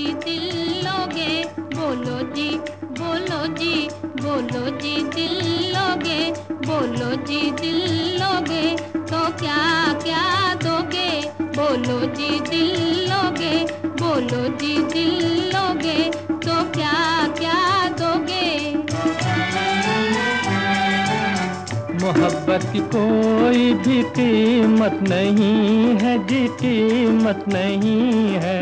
दिल लोगे, बोलो जी, बोलो जी, बोलो जी दिल लोगे, बोलो जी दिल लोगे, तो क्या क्या दोगे, बोलो जी दिल लोगे, बोलो जी दिल लोगे, तो क्या क्या दोगे। मोहब्बत की कोई भी कीमत नहीं है जी, कीमत नहीं है।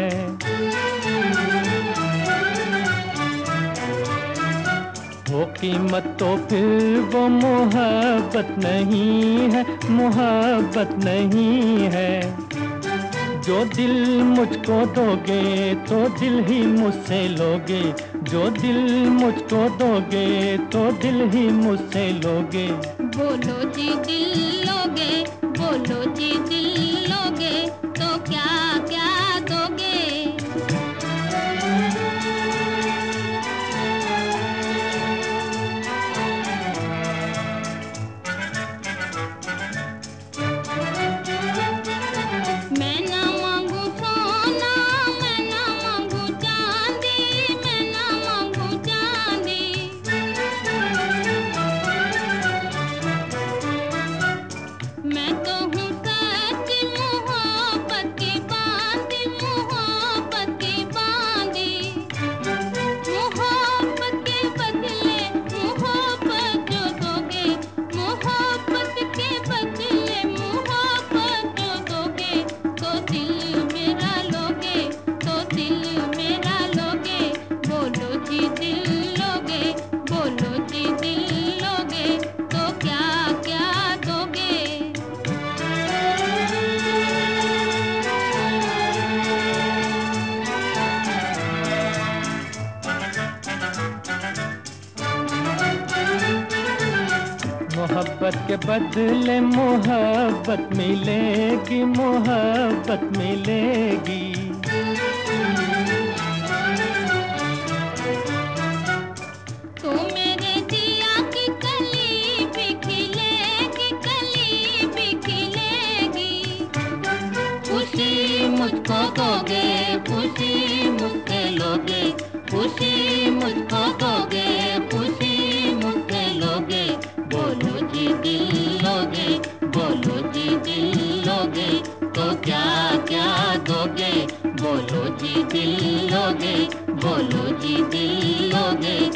वो कीमत तो फिर वो मोहब्बत नहीं है, मोहब्बत नहीं है। जो दिल मुझको दोगे तो दिल ही मुझसे लोगे, जो दिल मुझको दोगे तो दिल ही मुझसे लोगे। बोलो जी दिल लोगे, बोलो जी दिल लोगे, तो क्या क्या दोगे। मैं ना मांगू सोना, मैं ना मांगू चांदी, मैं ना मांगू चांदी। मैं तो हूँ सच्ची मोहब्बत की बांधी, मोहब्बत की बांधी। मोहब्बत के बदले मोहब्बत जो दोगे, मोहब्बत के बदले मोहब्बत जो दोगे, तो दिल मेरा लोगे, तो दिल मेरा लोगे, बोलो जी दिल लोगे, बोलो जी दिल लोगे, तो क्या क्या दोगे। मोहब्बत के बदले मोहब्बत मिलेगी, मोहब्बत मिलेगी। तो मेरे जिया की कली भी खिलेगी, कली भी खिलेगी। खुशी मुझको दोगे, खुशी मुझसे लोगे, खुशी मुझको दोगे, खुशी मुझसे लोगे, बोलो जी दिल लोगे, बोलो जी दिल लोगे, तो क्या क्या दोगे, बोलो जी दिल लोगे, बोलो जी दिल लोगे,